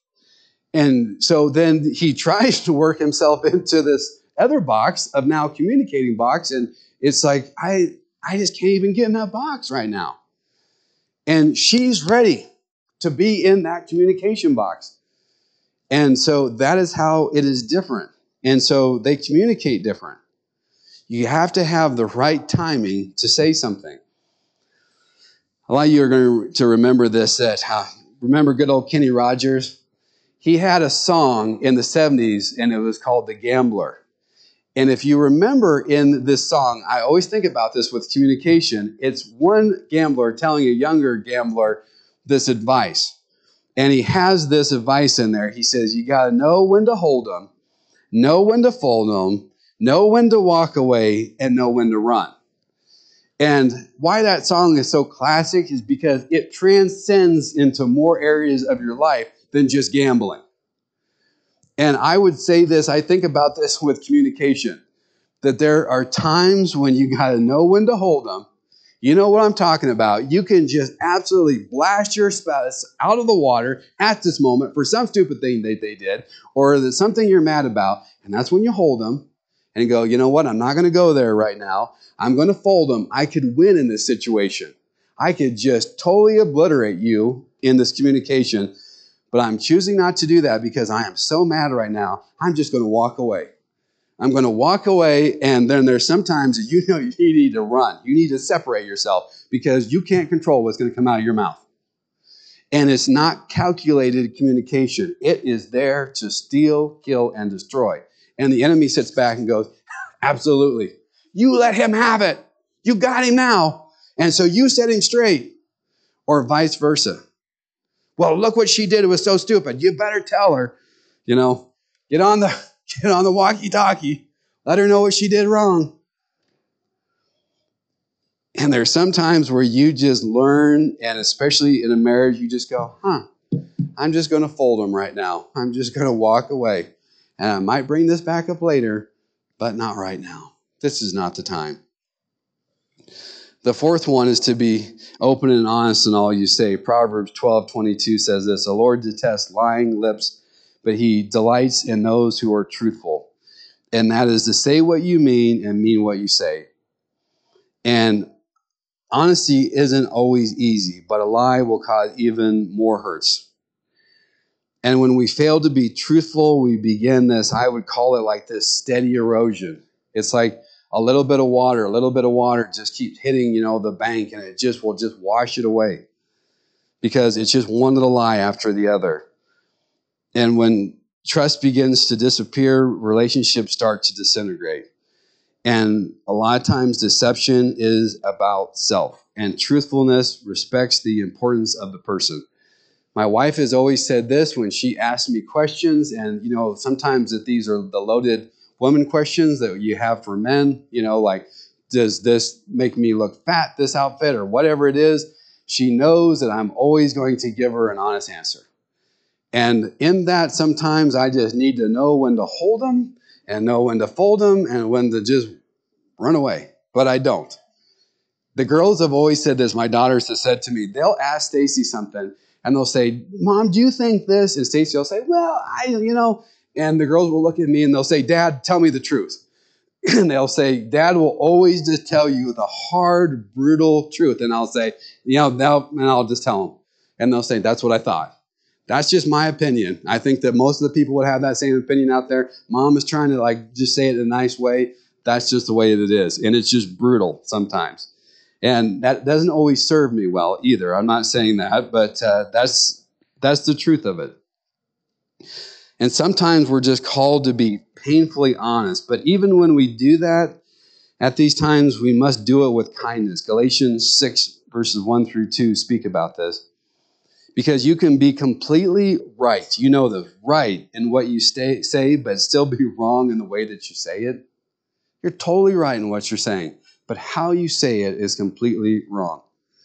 and so then he tries to work himself into this other box of now communicating box. And it's like, I, I just can't even get in that box right now. And she's ready to be in that communication box. And so that is how it is different. And so they communicate different. You have to have the right timing to say something. A lot of you are going to remember this, that uh, remember good old Kenny Rogers? He had a song in the seventies, and it was called The Gambler. And if you remember in this song, I always think about this with communication. It's one gambler telling a younger gambler this advice. And he has this advice in there. He says, you got to know when to hold them, know when to fold them, know when to walk away, and know when to run. And why that song is so classic is because it transcends into more areas of your life than just gambling. And I would say this, I think about this with communication, that there are times when you got to know when to hold them. You know what I'm talking about. You can just absolutely blast your spouse out of the water at this moment for some stupid thing that they did, or that something you're mad about. And that's when you hold them and go, you know what? I'm not going to go there right now. I'm going to fold them. I could win in this situation. I could just totally obliterate you in this communication. But I'm choosing not to do that because I am so mad right now. I'm just going to walk away. I'm going to walk away, and then there's sometimes that you know you need to run. You need to separate yourself because you can't control what's going to come out of your mouth. And it's not calculated communication. It is there to steal, kill, and destroy. And the enemy sits back and goes, absolutely. You let him have it. You got him now. And so you set him straight. Or vice versa. Well, look what she did. It was so stupid. You better tell her, you know, get on the get on the walkie-talkie. Let her know what she did wrong. And there's some times where you just learn, and especially in a marriage, you just go, huh, I'm just going to fold them right now. I'm just going to walk away. And I might bring this back up later, but not right now. This is not the time. The fourth one is to be open and honest in all you say. Proverbs twelve twenty-two says this, the Lord detests lying lips, but he delights in those who are truthful. And that is to say what you mean and mean what you say. And honesty isn't always easy, but a lie will cause even more hurts. And when we fail to be truthful, we begin this, I would call it like this steady erosion. It's like a little bit of water, a little bit of water just keeps hitting, you know, the bank, and it just will just wash it away because it's just one little lie after the other. And when trust begins to disappear, relationships start to disintegrate. And a lot of times deception is about self, and truthfulness respects the importance of the person. My wife has always said this when she asks me questions, and, you know, sometimes that these are the loaded woman questions that you have for men, you know, like, does this make me look fat, this outfit, or whatever it is? She knows that I'm always going to give her an honest answer. And in that, sometimes I just need to know when to hold them and know when to fold them and when to just run away. But I don't. The girls have always said this. My daughters have said to me, they'll ask Stacy something and they'll say, Mom, do you think this? And Stacy will say, well, I, you know, and the girls will look at me and they'll say, Dad, tell me the truth. And they'll say, Dad will always just tell you the hard, brutal truth. And I'll say, you know, and I'll just tell them. And they'll say, that's what I thought. That's just my opinion. I think that most of the people would have that same opinion out there. Mom is trying to like just say it in a nice way. That's just the way that it is. And it's just brutal sometimes. And that doesn't always serve me well either. I'm not saying that, but uh, that's that's the truth of it. And sometimes we're just called to be painfully honest. But even when we do that, at these times, we must do it with kindness. Galatians six, verses one through two speak about this. Because you can be completely right. You know the right in what you stay, say, but still be wrong in the way that you say it. You're totally right in what you're saying, but how you say it is completely wrong.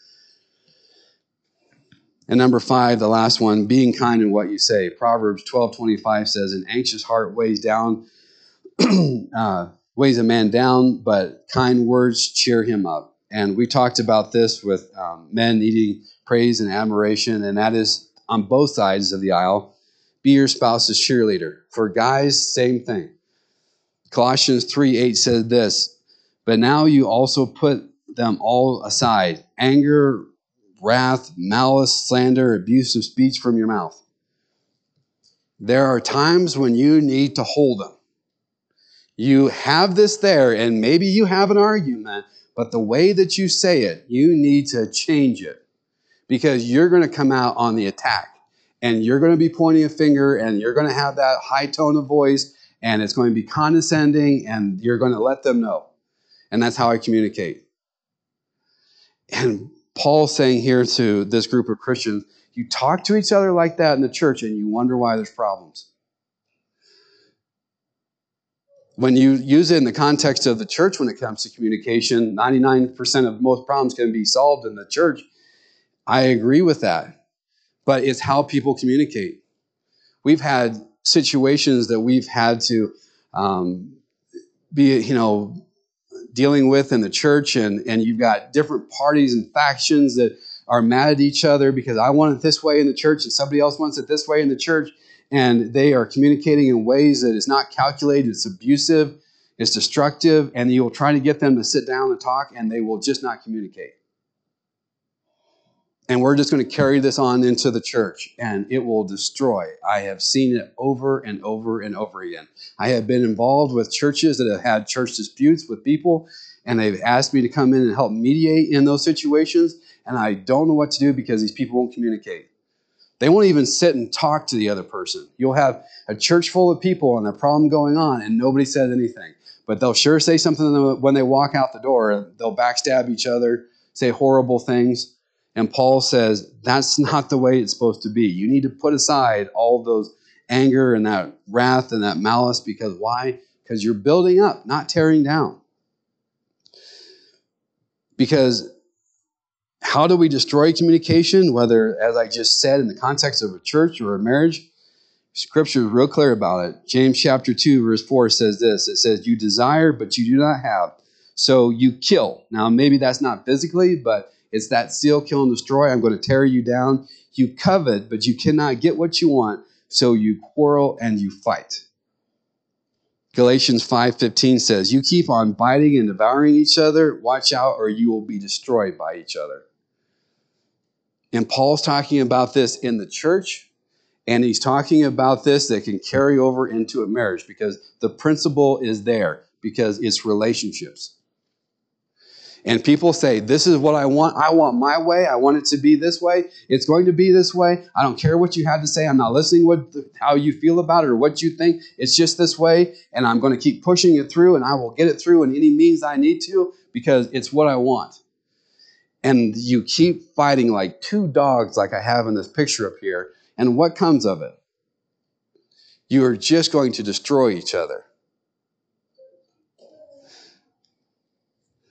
And number five, the last one, being kind in what you say. Proverbs twelve twenty-five says, an anxious heart weighs down, uh, weighs a man down, but kind words cheer him up. And we talked about this with um, men needing praise and admiration, and that is on both sides of the aisle. Be your spouse's cheerleader. For guys, same thing. Colossians three eight says this, but now you also put them all aside. Anger, wrath, malice, slander, abusive speech from your mouth. There are times when you need to hold them. You have this there, and maybe you have an argument, but the way that you say it, you need to change it. Because you're going to come out on the attack. And you're going to be pointing a finger, and you're going to have that high tone of voice, and it's going to be condescending, and you're going to let them know. And that's how I communicate. And Paul's saying here to this group of Christians, you talk to each other like that in the church, and you wonder why there's problems. When you use it in the context of the church when it comes to communication, ninety-nine percent of most problems can be solved in the church. I agree with that, but it's how people communicate. We've had situations that we've had to um, be, you know, dealing with in the church, and, and you've got different parties and factions that are mad at each other because I want it this way in the church and somebody else wants it this way in the church, and they are communicating in ways that is not calculated, it's abusive, it's destructive, and you'll try to get them to sit down and talk, and they will just not communicate. And we're just going to carry this on into the church, and it will destroy. I have seen it over and over and over again. I have been involved with churches that have had church disputes with people, and they've asked me to come in and help mediate in those situations, and I don't know what to do because these people won't communicate. They won't even sit and talk to the other person. You'll have a church full of people and a problem going on, and nobody said anything. But they'll sure say something when they walk out the door. They'll backstab each other, say horrible things. And Paul says, that's not the way it's supposed to be. You need to put aside all those anger and that wrath and that malice. Because why? Because you're building up, not tearing down. Because how do we destroy communication? Whether, as I just said, in the context of a church or a marriage, Scripture is real clear about it. James chapter two, verse four says this. It says, you desire, but you do not have. So you kill. Now, maybe that's not physically, but it's that steal, kill, and destroy. I'm going to tear you down. You covet, but you cannot get what you want, so you quarrel and you fight. Galatians five fifteen says, you keep on biting and devouring each other. Watch out, or you will be destroyed by each other. And Paul's talking about this in the church, and he's talking about this that can carry over into a marriage because the principle is there, because it's relationships. And people say, this is what I want. I want my way. I want it to be this way. It's going to be this way. I don't care what you have to say. I'm not listening what how you feel about it or what you think. It's just this way. And I'm going to keep pushing it through, and I will get it through in any means I need to because it's what I want. And you keep fighting like two dogs like I have in this picture up here. And what comes of it? You are just going to destroy each other.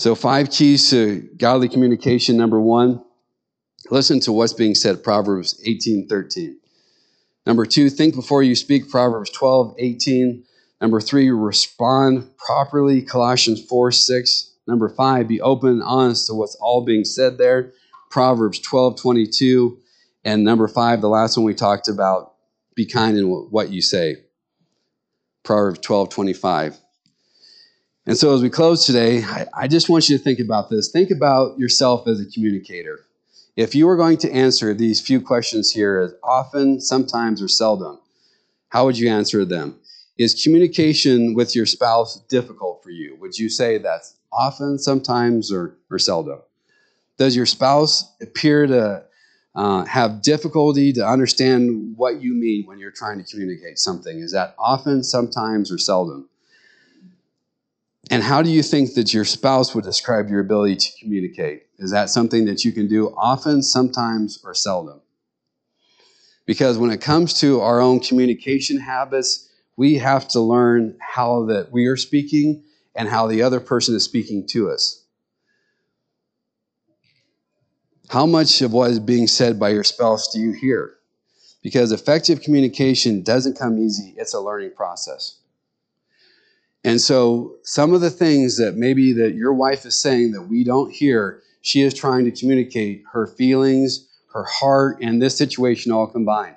So five keys to godly communication. Number one, listen to what's being said, Proverbs eighteen thirteen. Number two, think before you speak, Proverbs twelve eighteen. Number three, respond properly, Colossians four six. Number five, be open and honest to what's all being said there, Proverbs twelve twenty-two. And number five, the last one we talked about, be kind in what you say, Proverbs twelve twenty-five. And so as we close today, I, I just want you to think about this. Think about yourself as a communicator. If you were going to answer these few questions here as often, sometimes, or seldom, how would you answer them? Is communication with your spouse difficult for you? Would you say that's often, sometimes, or, or seldom? Does your spouse appear to uh, have difficulty to understand what you mean when you're trying to communicate something? Is that often, sometimes, or seldom? And how do you think that your spouse would describe your ability to communicate? Is that something that you can do often, sometimes, or seldom? Because when it comes to our own communication habits, we have to learn how that we are speaking and how the other person is speaking to us. How much of what is being said by your spouse do you hear? Because effective communication doesn't come easy. It's a learning process. And so some of the things that maybe that your wife is saying that we don't hear, she is trying to communicate her feelings, her heart, and this situation all combined.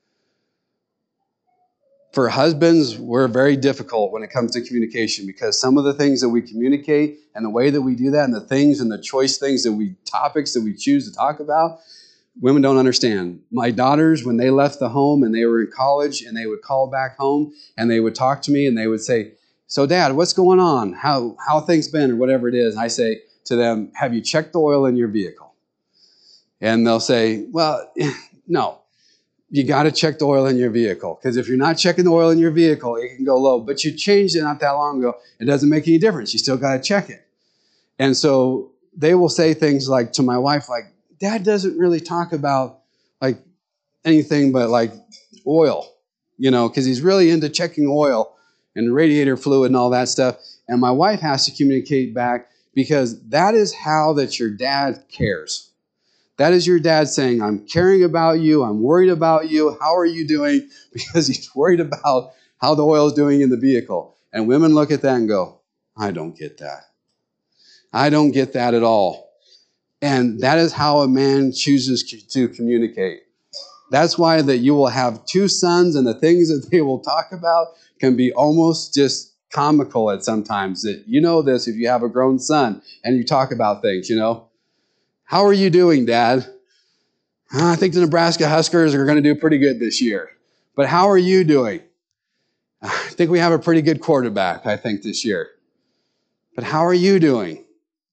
For husbands, we're very difficult when it comes to communication because some of the things that we communicate and the way that we do that and the things and the choice things that we, topics that we choose to talk about, women don't understand. My daughters, when they left the home and they were in college and they would call back home and they would talk to me and they would say, "So Dad, what's going on? How how things been?" or whatever it is. And I say to them, "Have you checked the oil in your vehicle?" And they'll say, "Well, no. You got to check the oil in your vehicle because if you're not checking the oil in your vehicle, it can go low. But you changed it not that long ago. It doesn't make any difference. You still got to check it." And so they will say things like to my wife, like, "Dad doesn't really talk about like anything but like oil, you know, because he's really into checking oil and radiator fluid and all that stuff." And my wife has to communicate back because that is how that your dad cares. That is your dad saying, "I'm caring about you. I'm worried about you. How are you doing?" Because he's worried about how the oil is doing in the vehicle. And women look at that and go, "I don't get that. I don't get that at all." And that is how a man chooses to communicate. That's why that you will have two sons and the things that they will talk about can be almost just comical at sometimes. That you know this if you have a grown son and you talk about things, you know. "How are you doing, Dad?" "I think the Nebraska Huskers are going to do pretty good this year. But how are you doing?" "I think we have a pretty good quarterback, I think, this year." "But how are you doing?"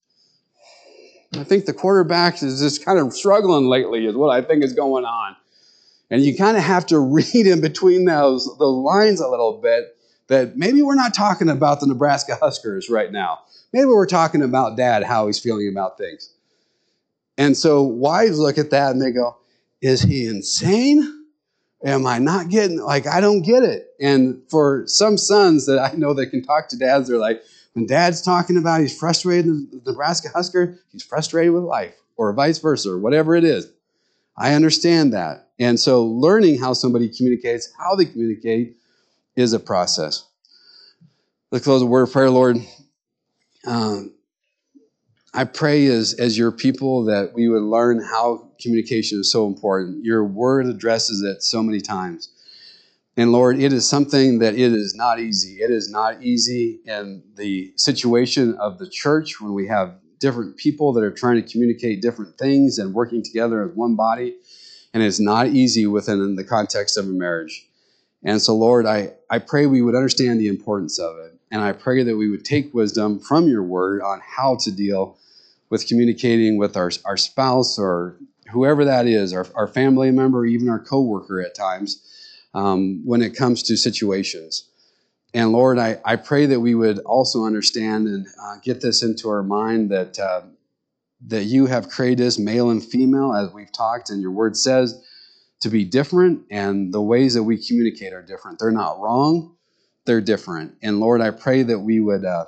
"I think the quarterback is just kind of struggling lately is what I think is going on." And you kind of have to read in between those, those lines a little bit that maybe we're not talking about the Nebraska Huskers right now. Maybe we're talking about Dad, how he's feeling about things. And so wives look at that and they go, "Is he insane? Am I not getting, like, I don't get it." And for some sons that I know that can talk to dads, they're like, when Dad's talking about he's frustrated with the Nebraska Husker, he's frustrated with life, or vice versa, or whatever it is. I understand that. And so learning how somebody communicates, how they communicate, is a process. Let's close with a word of prayer, Lord. Um, I pray as, as your people that we would learn how communication is so important. Your word addresses it so many times. And Lord, it is something that it is not easy. It is not easy in the situation of the church when we have different people that are trying to communicate different things and working together as one body. And it's not easy within the context of a marriage. And so, Lord, I, I pray we would understand the importance of it. And I pray that we would take wisdom from your word on how to deal with communicating with our, our spouse or whoever that is, our, our family member, even our coworker at times, um, when it comes to situations. And Lord, I, I pray that we would also understand and uh, get this into our mind that uh, that you have created us male and female, as we've talked, and your word says to be different, and the ways that we communicate are different. They're not wrong, they're different. And Lord, I pray that we would uh,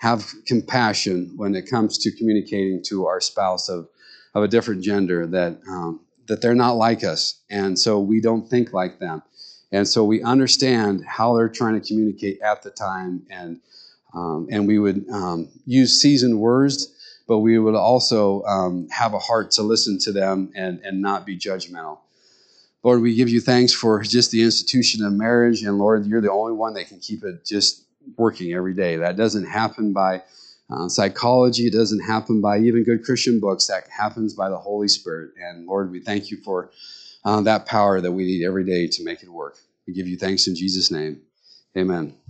have compassion when it comes to communicating to our spouse of, of a different gender, that um, that they're not like us, and so we don't think like them. And so we understand how they're trying to communicate at the time, and um, and we would um, use seasoned words, but we would also um, have a heart to listen to them and, and not be judgmental. Lord, we give you thanks for just the institution of marriage, and Lord, you're the only one that can keep it just working every day. That doesn't happen by uh, psychology. It doesn't happen by even good Christian books. That happens by the Holy Spirit. And Lord, we thank you for uh, that power that we need every day to make it work. We give you thanks in Jesus' name. Amen.